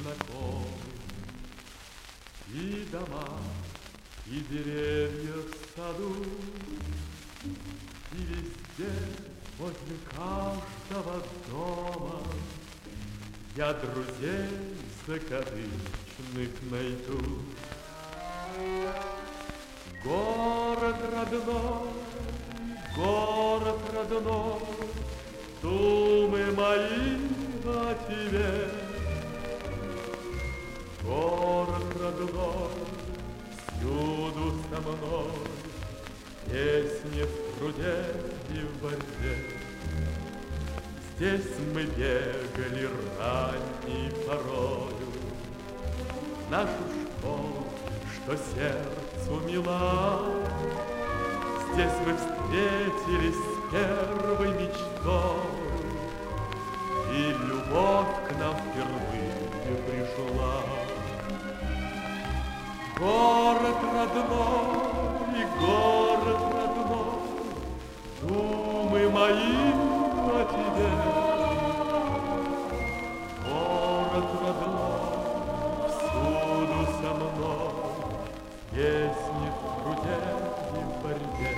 знакомы. И дома, и деревья в саду, и везде, возле каждого дома я друзей закадычных найду. Город родной, думы мои о тебе. Город родной, всюду со мной, песни в труде и в борьбе. Здесь мы бегали ранней порою, нашу школу, что сердцу мила. Здесь мы встретились с первой мечтой, и любовь к нам впервые пришла. Город родной, думы мои о тебе. Город родной, всюду со мной, песни в труде и в борьбе.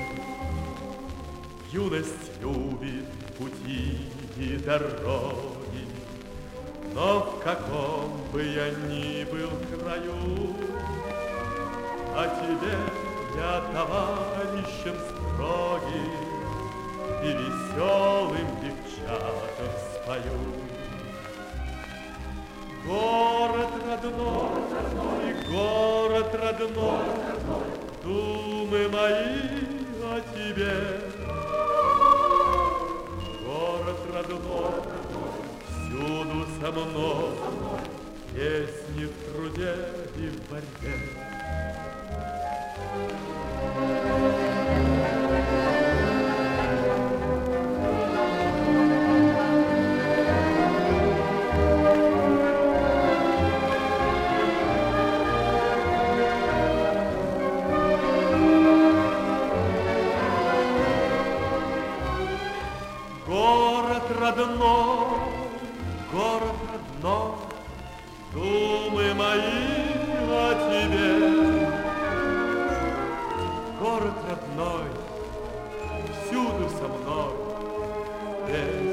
Юность любит пути и дороги, но в каком бы я ни был краю, о тебе я товарищем строгим и веселым девчатам спою. Город родной, думы мои о тебе. Город родной, всюду со мной, песни в труде и в борьбе. Город родной, думы мои о тебе. Город родной, всюду со мной,